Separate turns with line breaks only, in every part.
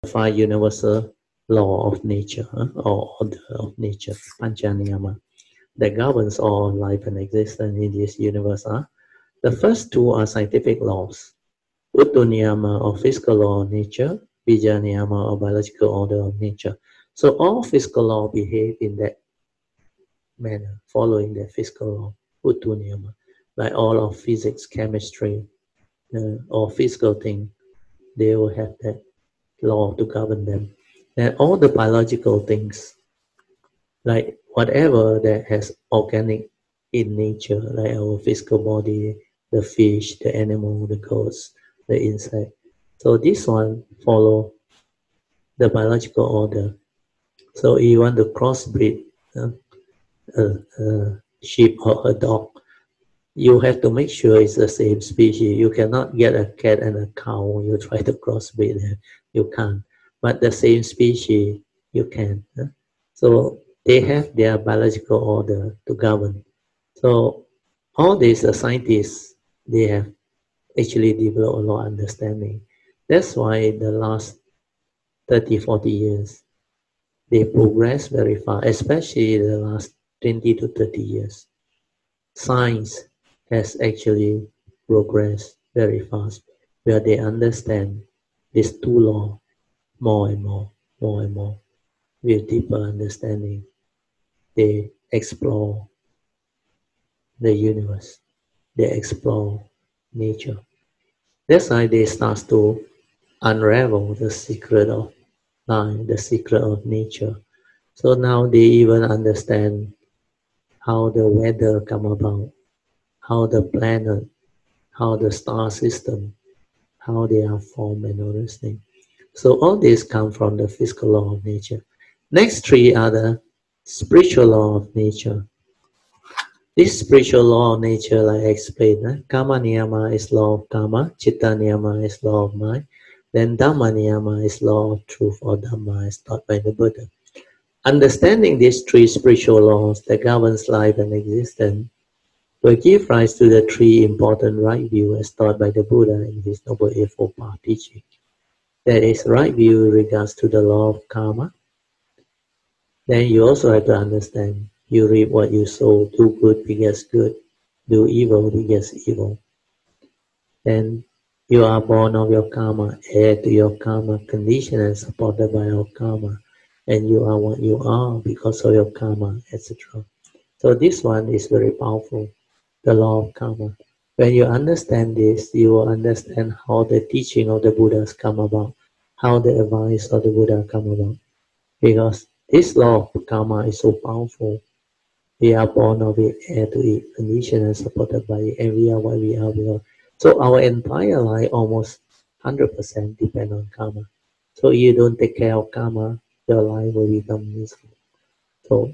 five universal law of nature or order of nature, Pancha-niyama, that governs all life and existence in this universe. The first two are scientific laws, Uttu-niyama or physical law of nature, Bija-niyama or biological order of nature. So all physical law behave in that manner, following the physical law, Uttu-niyama, like all of physics, chemistry, or physical thing, they will have that law to govern them. And all the biological things, like whatever that has organic in nature, like our physical body, the fish, the animal, the ghost, the insect. So this one follow the biological order. So if you want to crossbreed a sheep or a dog, you have to make sure it's the same species. You cannot get a cat and a cow. You try to crossbreed them. You can't. But the same species, you can. So they have their biological order to govern. So all these scientists, they have actually developed a lot of understanding. That's why the last 30, 40 years, they progress very fast, especially the last 20 to 30 years. Science has actually progressed very fast, where they understand these two laws more and more, with deeper understanding. They explore the universe, they explore nature. That's why they start to unravel the secret of life, the secret of nature. So now they even understand how the weather come about, how the planet, how the star system, how they are formed and all those things. So all this come from the physical law of nature. Next three are the spiritual law of nature. This spiritual law of nature, like I explained, Kama Niyama is law of Kama, Chitta Niyama is law of mind, then Dhamma Niyama is law of truth or Dhamma as taught by the Buddha. Understanding these three spiritual laws that governs life and existence will give rise to the three important right view as taught by the Buddha in his Noble Eightfold Path teaching. That is, right view in regards to the law of karma. Then you also have to understand, you reap what you sow, do good begets good, do evil begets evil. Then you are born of your karma, heir to your karma, conditioned and supported by your karma, and you are what you are because of your karma, etc. So this one is very powerful, the law of karma. When you understand this, you will understand how the teaching of the Buddhas come about, how the advice of the Buddha come about. Because this law of karma is so powerful. We are born of it, heir to it, conditioned and supported by it, and we are what we are. So our entire life, almost 100% depend on karma. So if you don't take care of karma, your life will become miserable. So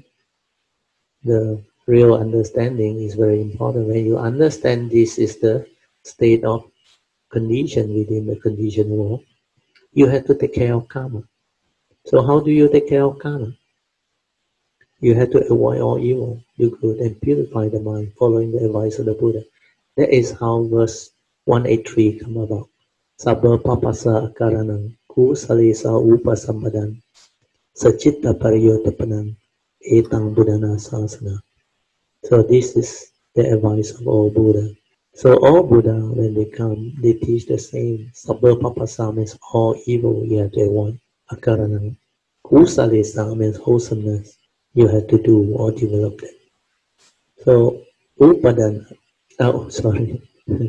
the real understanding is very important. When you understand this is the state of condition within the conditioned world, you have to take care of karma. So how do you take care of karma? You have to avoid all evil, do good, and purify the mind, following the advice of the Buddha. That is how verse 183 come about. Sabba papasa akaranam, kusalesa upasambadan, sachitta pariyotapanam, etang buddhana sasana. So this is the advice of all Buddha. So all Buddha, when they come, they teach the same. Sabba papasa means all evil you have to avoid. Akarana. Kusalesa means wholesomeness. You have to do or develop them. So upadana. Oh, sorry.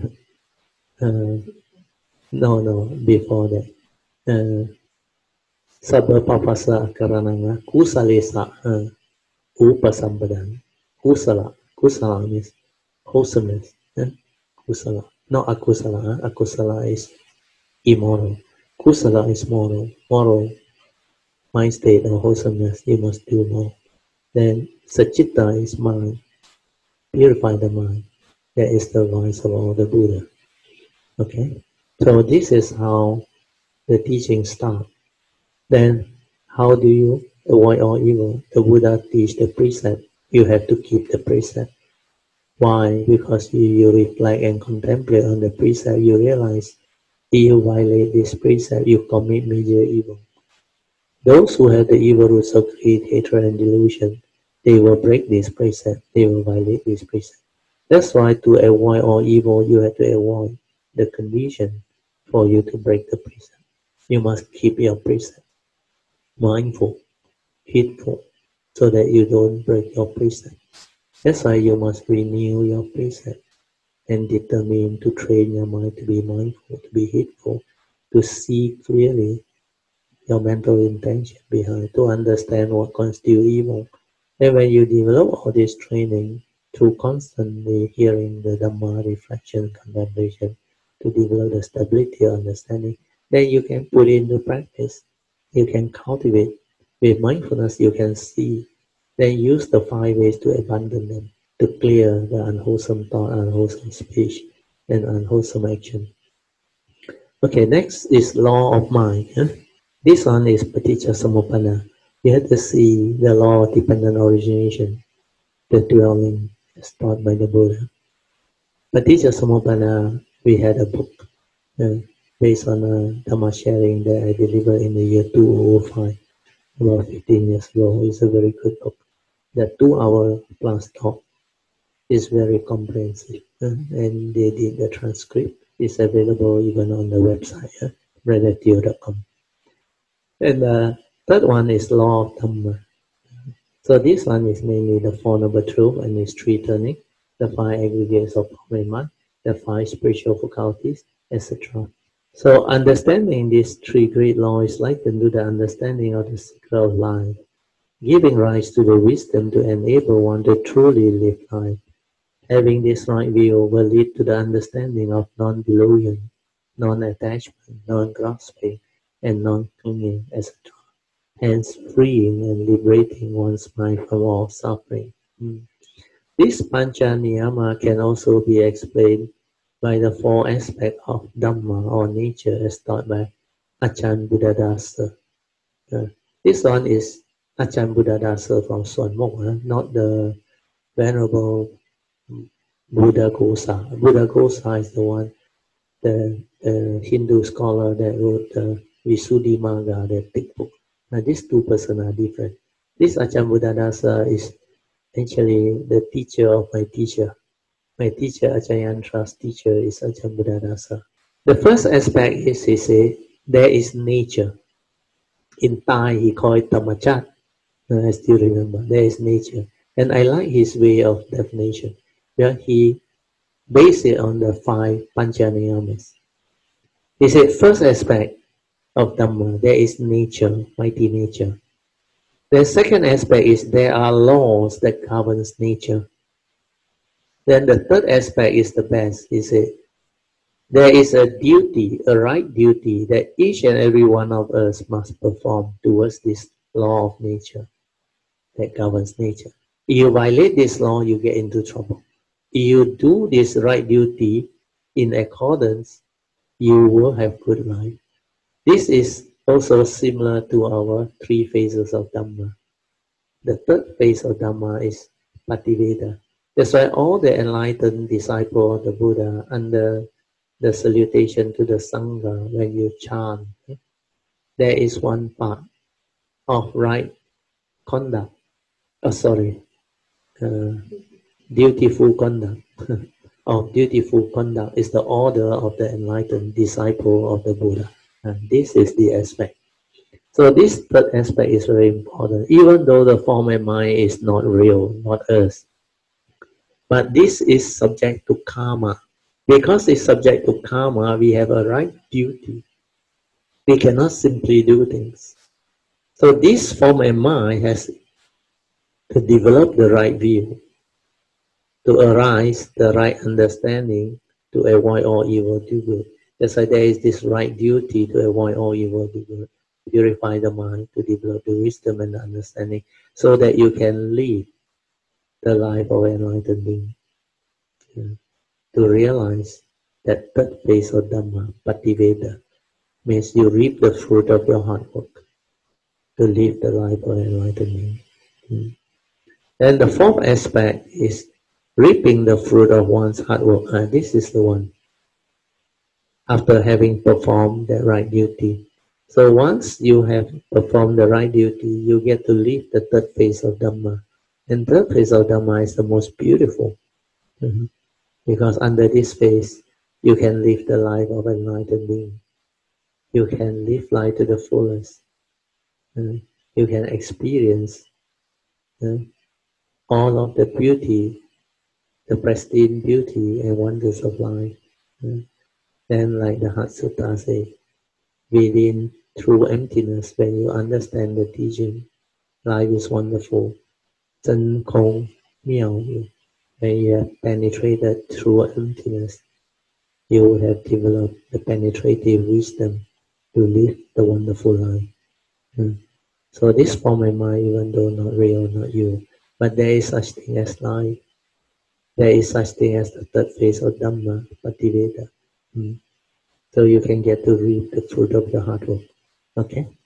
No, before that. Sabba papasa akarananga. Kusalesa upasambadan. Kusala means wholesomeness. Kusala. Not akusala. Akusala is immoral. Kusala is moral. Moral mind state of wholesomeness. You must do more. Then sachitta is mind. Purify the mind. That is the voice of all the Buddha. Okay? So this is how the teaching starts. Then how do you avoid all evil? The Buddha teach the precept. You have to keep the precept. Why? Because you reflect and contemplate on the precept, you realize if you violate this precept, you commit major evil. Those who have the evil roots of greed, hatred, and delusion, they will break this precept, they will violate this precept. That's why to avoid all evil, you have to avoid the condition for you to break the precept. You must keep your precept mindful, heedful, so that you don't break your precept. That's why you must renew your precept and determine to train your mind to be mindful, to be heedful, to see clearly your mental intention behind, to understand what constitutes evil. And when you develop all this training through constantly hearing the Dhamma, reflection, contemplation, to develop the stability of understanding, then you can put it into practice. You can cultivate. With mindfulness, you can see. Then use the 5 ways to abandon them, to clear the unwholesome thought, unwholesome speech, and unwholesome action. Okay, next is law of mind. This one is Paticca Samuppanna. You have to see the law of dependent origination, the dwelling as taught by the Buddha. Paticca Samuppanna, we had a book based on a Dhamma sharing that I delivered in the year 2005, about 15 years ago. It's a very good book. The 2-hour plus talk is very comprehensive, and they did the transcript. It's available even on the website, relatio.com. And the third one is law of Dhamma. So this one is mainly the Four Noble Truths and its 3 turning, the 5 aggregates of form and mind, the 5 spiritual faculties, etc. So understanding these 3 great laws is likened to the understanding of the secret of life, giving rise to the wisdom to enable one to truly live life. Having this right view will lead to the understanding of non-delusion, non-attachment, non-grasping, and non-clinging, etc. Hence freeing and liberating one's mind from all suffering. This Pancha Niyama can also be explained by the 4 aspects of Dhamma or nature as taught by Ajahn Buddhadasa. This one is Ajahn Buddhadasa from Suan Mokkh, not the Venerable Buddhaghosa. Buddhaghosa is the one, the Hindu scholar that wrote the Visuddhimagga, the thick book. Now these 2 persons are different. This Ajahn Buddhadasa is actually the teacher of my teacher. My teacher, Ajahn Yantra's teacher, is Ajahn Buddhadasa. The first aspect is, he said, there is nature. In Thai, he called it Tamachat. I still remember, there is nature. And I like his way of definition, where he based it on the 5 Pancha Niyamas. He said, first aspect of Dhamma, there is nature, mighty nature. The second aspect is there are laws that governs nature. Then the third aspect is the best. He said, there is a duty, a right duty that each and every one of us must perform towards this law of nature that governs nature. If you violate this law, you get into trouble. If you do this right duty in accordance, you will have good life. This is also similar to our 3 phases of Dhamma. The third phase of Dhamma is Pativeda. That's why all the enlightened disciples of the Buddha, under the salutation to the Sangha, when you chant, there is one part of right conduct. Dutiful conduct. Of dutiful conduct is the order of the enlightened disciple of the Buddha. And this is the aspect. So this third aspect is very important, even though the form and mind is not real, not us. But this is subject to karma. Because it's subject to karma, we have a right duty. We cannot simply do things. So this form and mind has to develop the right view, to arise the right understanding, to avoid all evil, do good. That's why there is this right duty to avoid all evil, do good. Purify the mind, to develop the wisdom and the understanding, so that you can live the life of an enlightened being. To realize that third phase of Dhamma, Pativeda, means you reap the fruit of your hard work to live the life of an enlightened being. And the 4th aspect is reaping the fruit of one's hard work. This is the one. After having performed that right duty, So once you have performed the right duty, you get to live the third phase of Dhamma. And third phase of Dhamma is the most beautiful. Because under this phase, you can live the life of enlightened being. You can live life to the fullest. You can experience all of the beauty, the pristine beauty and wonders of life. Then, like the Heart Sutta says, within true emptiness, when you understand the teaching, life is wonderful. Chân Kong Miao Yu. When you have penetrated through emptiness, you will have developed the penetrative wisdom to live the wonderful life. So this form of mind, even though not real, not you, but there is such thing as life. There is such thing as the third phase of Dhamma, Pativeda. So you can get to reap the fruit of your hard work. Okay?